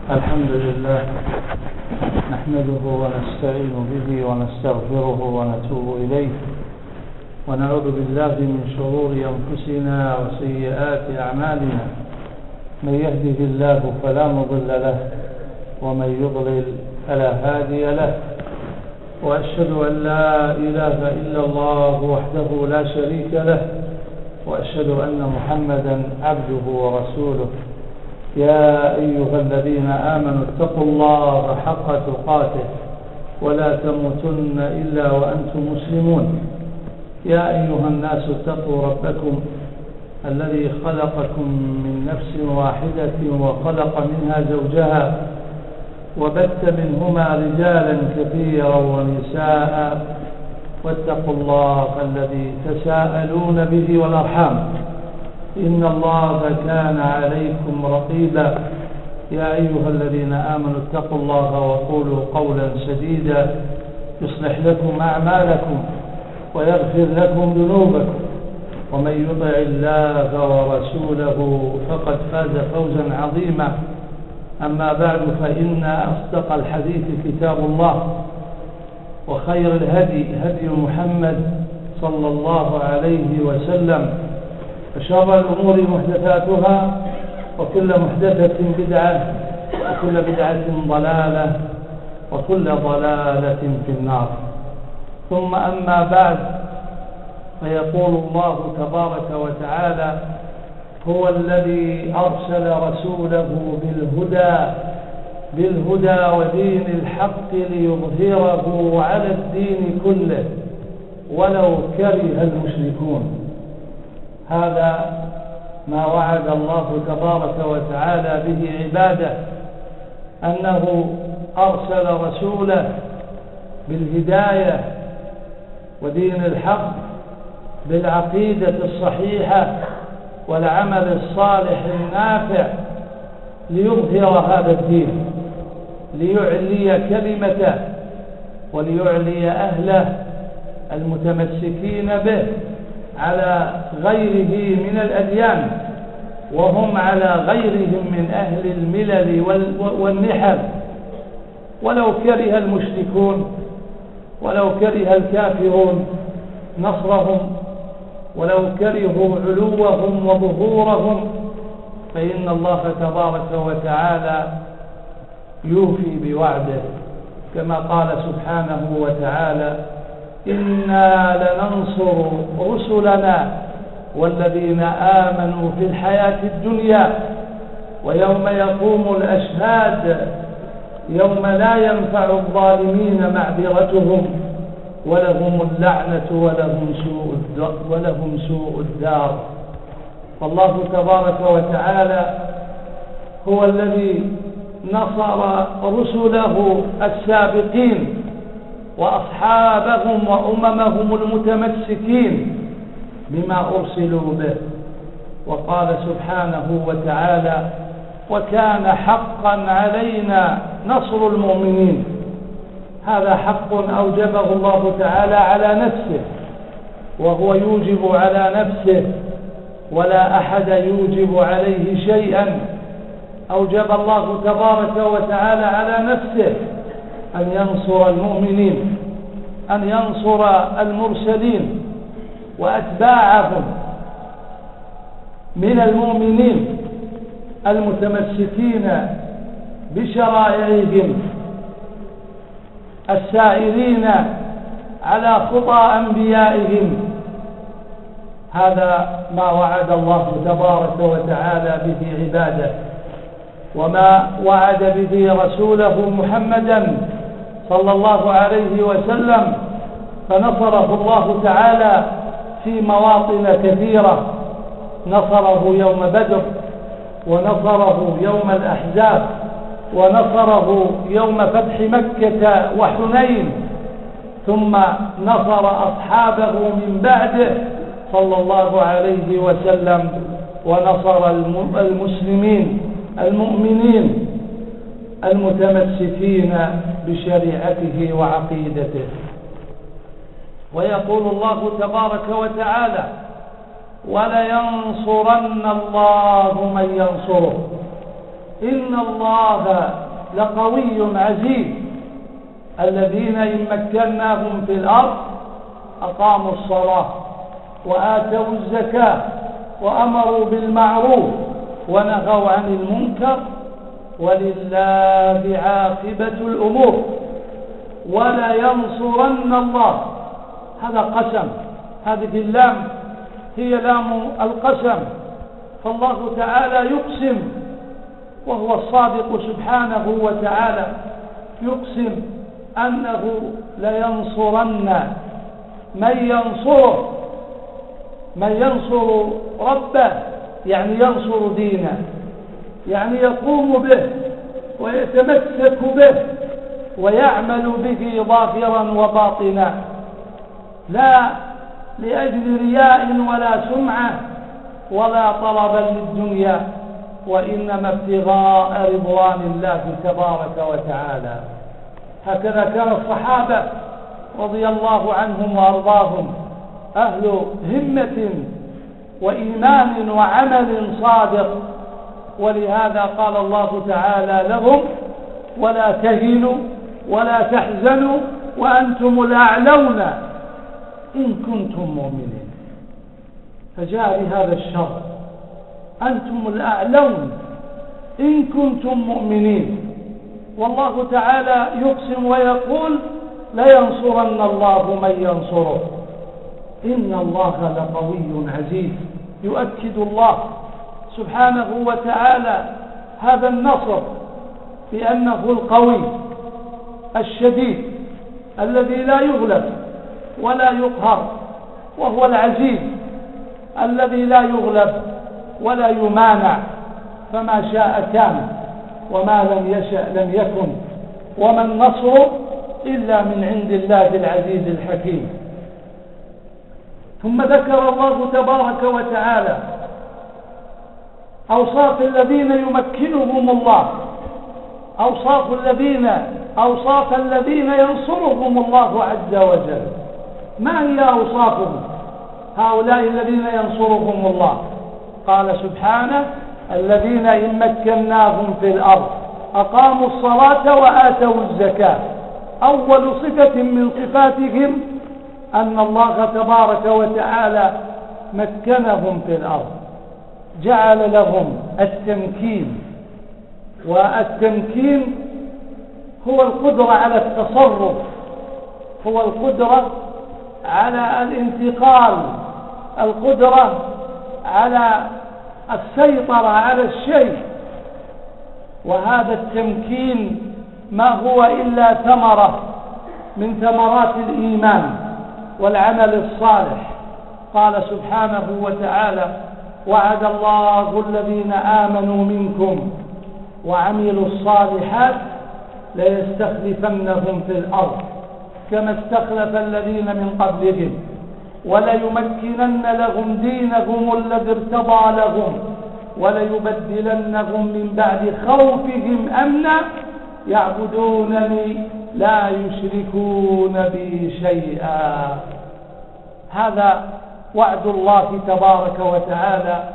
الحمد لله نحمده ونستعين به ونستغفره ونتوب إليه ونعوذ بالله من شرور أنفسنا وسيئات أعمالنا. من يهده الله فلا مضل له ومن يضلل فلا هادي له، وأشهد أن لا إله إلا الله وحده لا شريك له، وأشهد أن محمدا عبده ورسوله. يا أيها الذين آمنوا اتقوا الله حق تقاته ولا تموتن إلا وأنتم مسلمون. يا أيها الناس اتقوا ربكم الذي خلقكم من نفس واحدة وخلق منها زوجها وبث منهما رجالا كثيرا ونساء، واتقوا الله الذي تساءلون به والأرحام إن الله كان عليكم رقيبا. يا أيها الذين آمنوا اتقوا الله وقولوا قولا سديدا يصلح لكم أعمالكم ويغفر لكم ذنوبكم، ومن يطع الله ورسوله فقد فاز فوزا عظيما. أما بعد، فإن أصدق الحديث كتاب الله، وخير الهدي هدي محمد صلى الله عليه وسلم، وشر الأمور محدثاتها، وكل محدثة بدعة، وكل بدعة ضلالة، وكل ضلالة في النار. ثم أما بعد، فيقول الله تبارك وتعالى: هو الذي أرسل رسوله بالهدى ودين الحق ليظهره على الدين كله ولو كره المشركون. هذا ما وعد الله تبارك وتعالى به عباده، أنه أرسل رسوله بالهداية ودين الحق، بالعقيدة الصحيحة والعمل الصالح النافع، ليظهر هذا الدين، ليعلي كلمته وليعلي أهله المتمسكين به على غيره من الأديان، وهم على غيرهم من أهل الملل والنحل، ولو كره المشركون، ولو كره الكافرون نصرهم، ولو كرهوا علوهم وظهورهم، فإن الله تبارك وتعالى يوفي بوعده، كما قال سبحانه وتعالى: إنا لننصر رسلنا والذين آمنوا في الحياة الدنيا ويوم يقوم الأشهاد يوم لا ينفع الظالمين معذرتهم ولهم اللعنة ولهم سوء الدار. فالله تبارك وتعالى هو الذي نصر رسله السابقين وأصحابهم وأممهم المتمسكين بما أرسلوا به. وقال سبحانه وتعالى: وكان حقا علينا نصر المؤمنين. هذا حق أوجبه الله تعالى على نفسه، وهو يوجب على نفسه، ولا أحد يوجب عليه شيئا. أوجب الله تبارك وتعالى على نفسه أن ينصر المؤمنين، أن ينصر المرسلين وأتباعهم من المؤمنين المتمسكين بشرائعهم، السائرين على خطى أنبيائهم. هذا ما وعد الله تبارك وتعالى به عباده، وما وعد به رسوله محمدا صلى الله عليه وسلم، فنصره الله تعالى في مواطن كثيرة. نصره يوم بدر، ونصره يوم الأحزاب، ونصره يوم فتح مكة وحنين، ثم نصر أصحابه من بعده صلى الله عليه وسلم، ونصر المسلمين المؤمنين المتمسكين بشريعته وعقيدته. ويقول الله تبارك ولينصرن الله من ينصره. إن الله لقوي عزيز. الذين إن مكناهم في الأرض أقاموا الصلاة وآتوا الزكاة وأمروا بالمعروف ونهوا عن المنكر ولله عاقبة الأمور ولا ينصرن الله. هذا قسم، هذه اللام هي لام القسم، فالله تعالى يقسم وهو الصادق سبحانه وتعالى، يقسم أنه لينصرن من ينصره، من ينصر ربه يعني ينصر دينه، يعني يقوم به ويتمسك به ويعمل به ظاهرا وباطنا، لا لأجل رياء ولا سمعة ولا طلبا للدنيا، وإنما ابتغاء رضوان الله تبارك وتعالى. هكذا كان الصحابة رضي الله عنهم وأرضاهم، أهل همة وإيمان وعمل صادق، ولهذا قال الله تعالى لهم: ولا تهنوا ولا تحزنوا وأنتم الأعلون إن كنتم مؤمنين. فجاء بهذا الشرط: أنتم الأعلون إن كنتم مؤمنين. والله تعالى يقسم ويقول: لينصرن الله من ينصره إن الله لقوي عزيز. يؤكد الله سبحانه وتعالى هذا النصر بأنه القوي الشديد الذي لا يغلب ولا يقهر، وهو العزيز الذي لا يغلب ولا يمانع، فما شاء كان وما لم يشأ لم يكن، وما النصر إلا من عند الله العزيز الحكيم. ثم ذكر الله تبارك وتعالى أوصاف الذين يمكنهم الله، أوصاف الذين ينصرهم الله عز وجل. ما هي أوصافهم هؤلاء الذين ينصرهم الله؟ قال سبحانه: الذين إن مكناهم في الأرض أقاموا الصلاة وآتوا الزكاة. أول صفة من صفاتهم أن الله تبارك وتعالى مكنهم في الأرض، جعل لهم التمكين، والتمكين هو القدرة على التصرف، هو القدرة على الانتقال، القدرة على السيطرة على الشيء. وهذا التمكين ما هو إلا ثمرة من ثمرات الإيمان والعمل الصالح. قال سبحانه وتعالى: وعد الله الذين آمنوا منكم وعملوا الصالحات ليستخلفنهم في الأرض كما استخلف الذين من قبلهم وليمكنن لهم دينهم الذي ارتضى لهم وليبدلنهم من بعد خوفهم أمنا يعبدونني لا يشركون بي شيئا. هذا وعد الله تبارك وتعالى،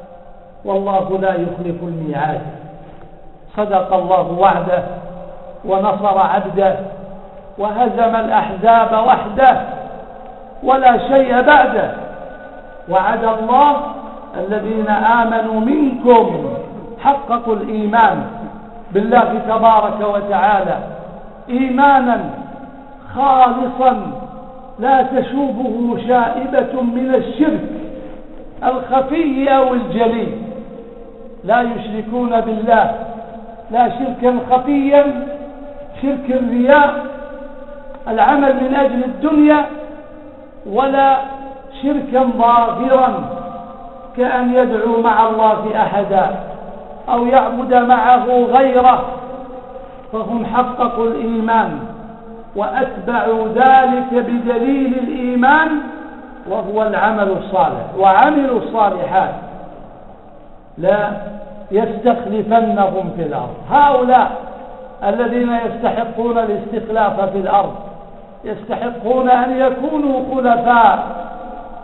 والله لا يخلف الميعاد. صدق الله وعده ونصر عبده وهزم الأحزاب وحده ولا شيء بعده. وعد الله الذين آمنوا منكم، حققوا الإيمان بالله تبارك وتعالى إيمانا خالصا لا تشوبه شائبة من الشرك الخفي أو الجلي، لا يشركون بالله، لا شركا خفيا، شرك الرياء، العمل من أجل الدنيا، ولا شركا ظاهرا كأن يدعو مع الله أحدا أو يعبد معه غيره. فهم حققوا الإيمان وأتبعوا ذلك بدليل الإيمان وهو العمل الصالح، وعملوا الصالحات لا يستخلفنهم في الأرض. هؤلاء الذين يستحقون الاستخلاف في الأرض يستحقون أن يكونوا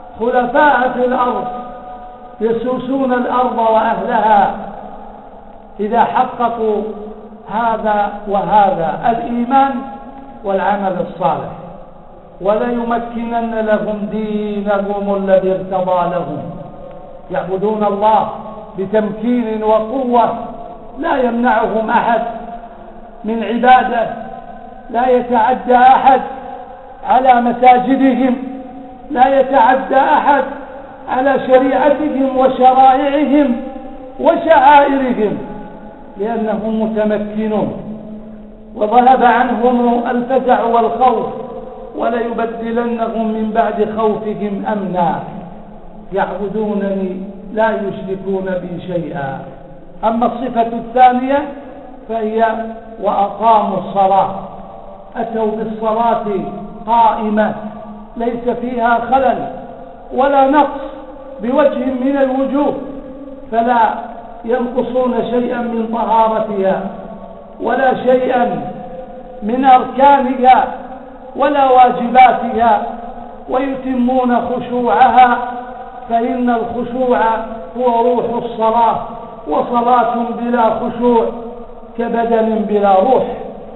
خلفاء في الأرض، يسوسون الأرض وأهلها إذا حققوا هذا وهذا الإيمان والعمل الصالح، وليمكنن لهم دينهم الذي ارتضى لهم. يعبدون الله بتمكين وقوة لا يمنعهم أحد من عبادة، لا يتعدى أحد على مساجدهم، لا يتعدى أحد على شريعتهم وشرائعهم وشعائرهم، لأنهم متمكنون وذهب عنهم الفزع والخوف، وليبدلنهم من بعد خوفهم أمنا يعبدونني لا يشركون بي شيئا. أما الصفة الثانية فهي وأقاموا الصلاة، أتوا بالصلاة قائمة ليس فيها خلل ولا نقص بوجه من الوجوه، فلا ينقصون شيئا من طهارتها ولا شيئا من أركانها ولا واجباتها، ويتمون خشوعها، فإن الخشوع هو روح الصلاة، وصلاة بلا خشوع كبدن بلا روح.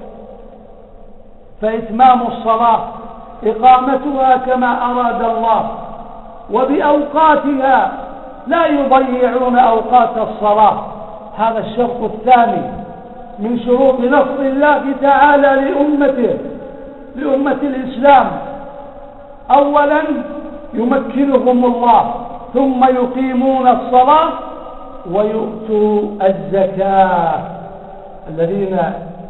فإتمام الصلاة إقامتها كما أراد الله وبأوقاتها، لا يضيعون أوقات الصلاة. هذا الشرط الثاني من شروط نصر الله تعالى لأمة الإسلام. أولا يمكنهم الله، ثم يقيمون الصلاة ويؤتوا الزكاة. الذين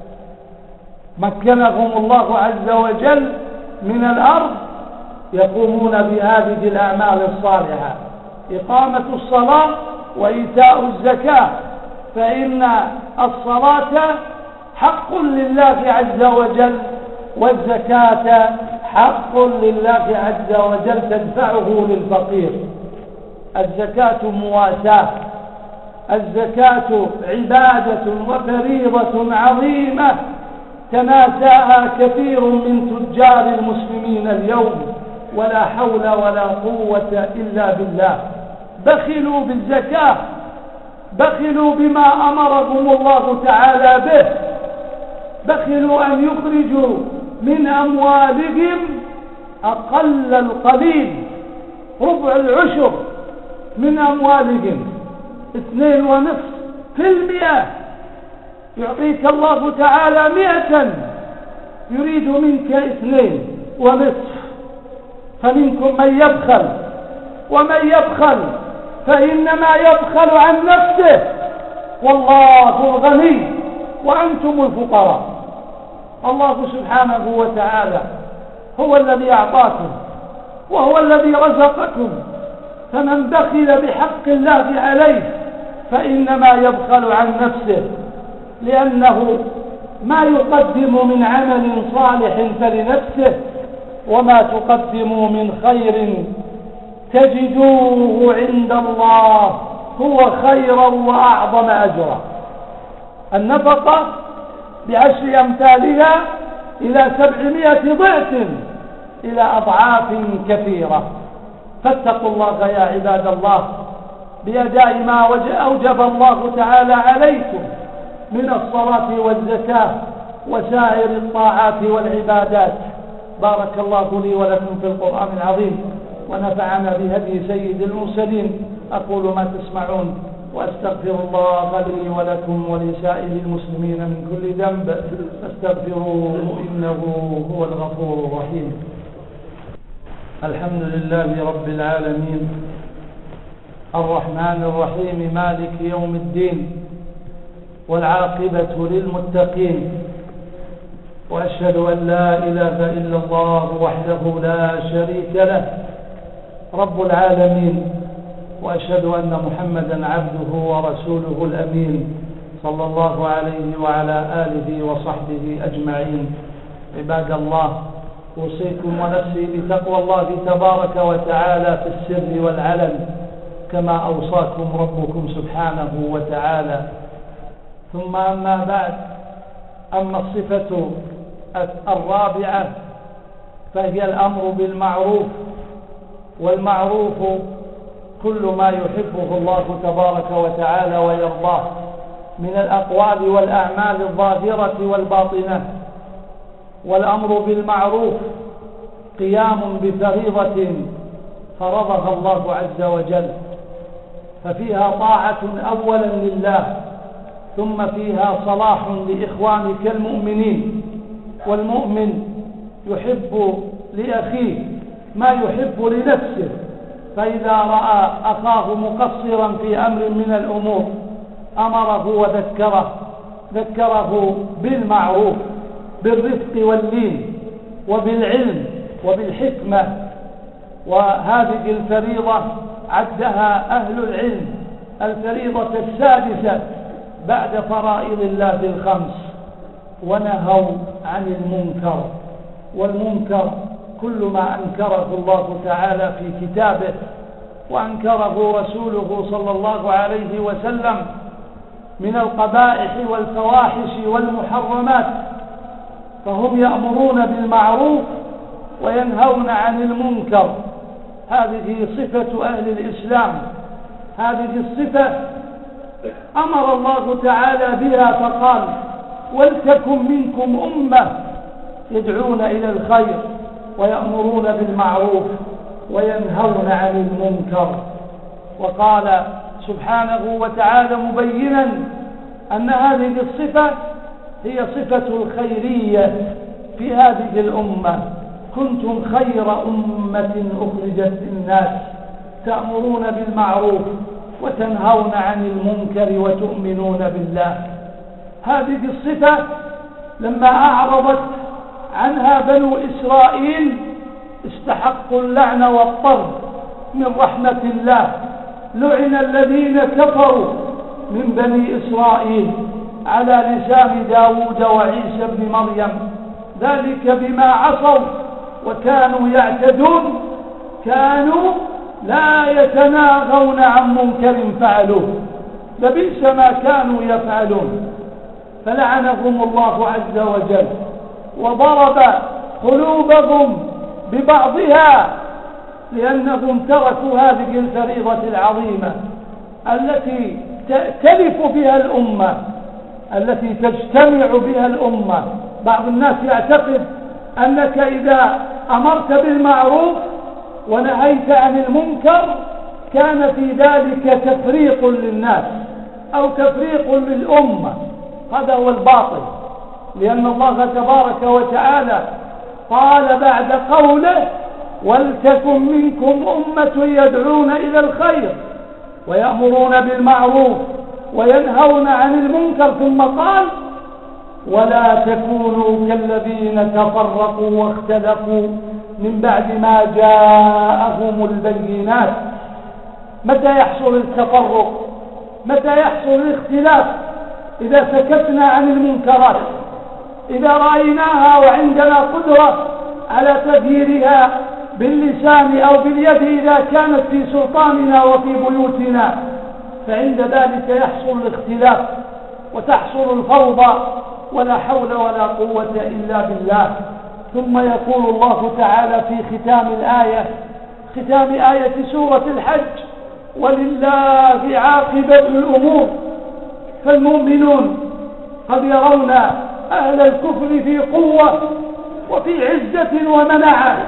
مكنهم الله عز وجل من الأرض يقومون بهذه الأعمال الصالحة، إقامة الصلاة وإيتاء الزكاة، فإن الصلاة حق لله عز وجل، والزكاة حق لله عز وجل تدفعه للفقير. الزكاة مواساة، الزكاة عبادة وفريضة عظيمة تناساها كثير من تجار المسلمين اليوم، ولا حول ولا قوة إلا بالله. بخلوا بالزكاة، بخلوا بما أمرهم الله تعالى به، بخلوا أن يخرجوا من أموالهم أقل القليل، ربع العشر من أموالهم، 2.5%. يعطيك الله تعالى 100، يريد منك 2.5. فمنكم من يبخل، ومن يبخل فإنما يبخل عن نفسه، والله الغني وأنتم الفقراء. الله سبحانه وتعالى هو الذي أعطاكم وهو الذي رزقكم، فمن بخل بحق الله عليه فإنما يبخل عن نفسه، لأنه ما يقدم من عمل صالح فلنفسه، وما تقدموا من خير تجدوه عند الله هو خيرا وأعظم أجرا. النفقة ب10 أمثالها إلى 700 ضعف، إلى أضعاف كثيرة. فاتقوا الله يا عباد الله بأداء ما أوجب الله تعالى عليكم من الصلاة والزكاة وسائر الطاعات والعبادات. بارك الله لي ولكم في القرآن العظيم، ونفعنا بهدي سيد المرسلين. أقول ما تسمعون، وأستغفر الله لي ولكم ولسائر المسلمين من كل ذنب، فاستغفروه إنه هو الغفور الرحيم. الحمد لله رب العالمين، الرحمن الرحيم، مالك يوم الدين، والعاقبة للمتقين، وأشهد أن لا إله إلا الله وحده لا شريك له رب العالمين، وأشهد أن محمدا عبده ورسوله الأمين صلى الله عليه وعلى آله وصحبه أجمعين. عباد الله، أوصيكم ونفسي بتقوى الله تبارك وتعالى في السر والعلن، كما أوصاكم ربكم سبحانه وتعالى. ثم أما بعد، أما الصفة الرابعة فهي الأمر بالمعروف، والمعروف كل ما يحبه الله تبارك وتعالى ويرضاه، من الأقوال والأعمال الظاهرة والباطنة. والأمر بالمعروف قيام بفريضة فرضها الله عز وجل، ففيها طاعة أولا لله، ثم فيها صلاح لإخوانك المؤمنين. والمؤمن يحب لأخيه ما يحب لنفسه، فإذا رأى أخاه مقصرا في أمر من الأمور أمره وذكره، ذكره بالمعروف بالرفق واللين وبالعلم وبالحكمة. وهذه الفريضة عدها أهل العلم الفريضة السادسة بعد فرائض الله الخمس. ونهوا عن المنكر، والمنكر كل ما أنكره الله تعالى في كتابه وأنكره رسوله صلى الله عليه وسلم من القبائح والفواحش والمحرمات، فهم يأمرون بالمعروف وينهون عن المنكر. هذه صفة أهل الإسلام، هذه الصفة أمر الله تعالى بها فقال: ولتكن منكم أمة يدعون إلى الخير ويأمرون بالمعروف وينهون عن المنكر. وقال سبحانه وتعالى مبينا أن هذه الصفة هي صفة الخيرية في هذه الأمة: كنتم خير أمة أخرجت للناس تأمرون بالمعروف وتنهون عن المنكر وتؤمنون بالله. هذه الصفة لما أعرضت عنها بنو إسرائيل استحقوا اللعن والطرد من رحمة الله. لعن الذين كفروا من بني إسرائيل على لسان داود وعيسى بن مريم، ذلك بما عصوا وكانوا يعتدون، كانوا لا يتناهون عن منكر فعلوه، لبئس ما كانوا يفعلون. فلعنهم الله عز وجل وضرب قلوبهم ببعضها لأنهم تركوا هذه الفريضة العظيمة التي تأتلف بها الأمة، التي تجتمع بها الأمة. بعض الناس يعتقد أنك إذا أمرت بالمعروف ونهيت عن المنكر كان في ذلك تفريق للناس أو تفريق للأمة. هذا هو الباطل، لأن الله تبارك وتعالى قال بعد قوله: ولتكن منكم أمة يدعون إلى الخير ويأمرون بالمعروف وينهون عن المنكر، ثم قال: ولا تكونوا كالذين تفرقوا واختلفوا من بعد ما جاءهم البينات. متى يحصل التفرق؟ متى يحصل الاختلاف؟ إذا سكتنا عن المنكرات، إذا رأيناها وعندنا قدرة على تغييرها باللسان أو باليد إذا كانت في سلطاننا وفي بيوتنا، فعند ذلك يحصل الاختلاف وتحصل الفوضى، ولا حول ولا قوة إلا بالله. ثم يقول الله تعالى في ختام آية سورة الحج: ولله عاقبة الأمور. فالمؤمنون قد يرون أهل الكفر في قوة وفي عزة ومنعة،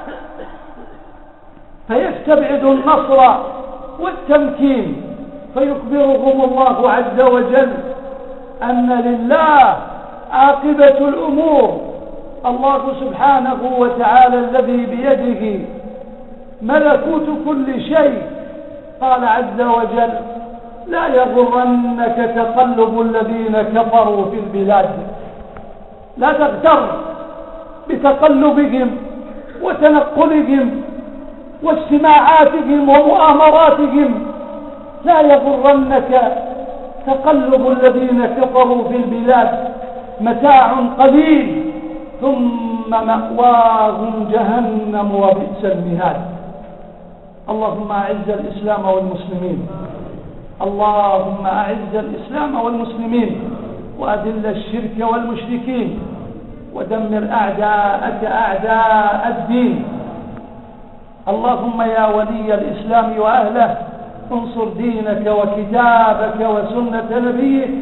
فيستبعد النصر والتمكين، فيخبرهم الله عز وجل أن لله عاقبة الأمور. الله سبحانه وتعالى الذي بيده ملكوت كل شيء قال عز وجل: لا يغرنك تقلب الذين كفروا في البلاد. لا تغتر بتقلبهم وتنقلهم واجتماعاتهم ومؤامراتهم. لا يغرنك تقلب الذين كفروا في البلاد، متاع قليل ثم مأواهم جهنم وبئس المهاد. اللهم أعز الإسلام والمسلمين، اللهم أعز الإسلام والمسلمين، وأذل الشرك والمشركين، ودمر أعداءك أعداء الدين. اللهم يا ولي الإسلام وأهله انصر دينك وكتابك وسنة نبيك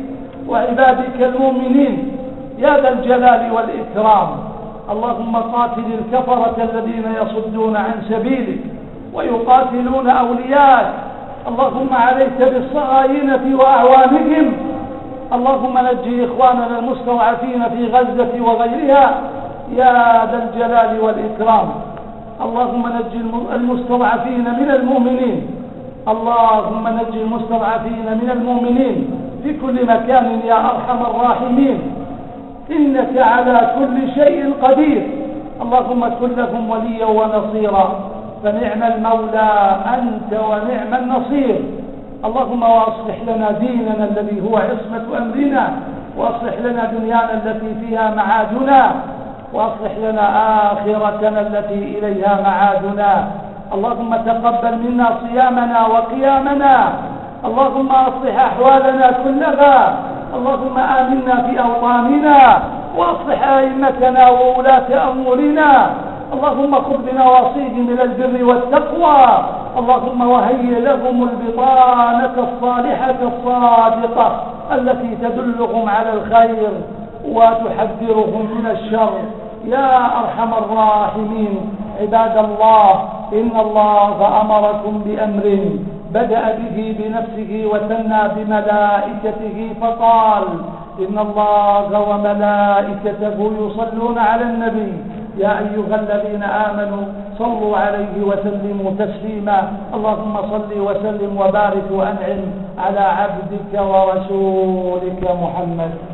وعبادك المؤمنين يا ذا الجلال والإكرام. اللهم قاتل الكفرة الذين يصدون عن سبيلك ويقاتلون أولياءك. اللهم عليك بالصهاينة وأعوانهم. اللهم نجي إخواننا المستضعفين في غزة وغيرها يا ذا الجلال والإكرام. اللهم نجي المستضعفين من المؤمنين. اللهم نجي المستضعفين من المؤمنين في كل مكان يا أرحم الراحمين، إنك على كل شيء قدير. اللهم كن لهم وليا ونصيرا، فنعم المولى أنت ونعم النصير. اللهم واصلح لنا ديننا الذي هو عصمة أمرنا، واصلح لنا دنيانا التي فيها معادنا، واصلح لنا آخرتنا التي إليها معادنا. اللهم تقبل منا صيامنا وقيامنا. اللهم أصلح أحوالنا كلها. اللهم آمنا في أوطاننا، وأصلح أئمتنا وولاة أمورنا. اللهم خذ بنواصيهم إلى البر والتقوى. اللهم وهيئ لهم البطانة الصالحة الصادقة التي تدلهم على الخير وتحذرهم من الشر يا أرحم الراحمين. عباد الله، إن الله أمركم بأمر بدأ به بنفسه وثنى بملائكته فقال: إن الله وملائكته يصلون على النبي يا أيها الذين آمنوا صلوا عليه وسلموا تسليما. اللهم صل وسلم وبارك وأنعم على عبدك ورسولك محمد.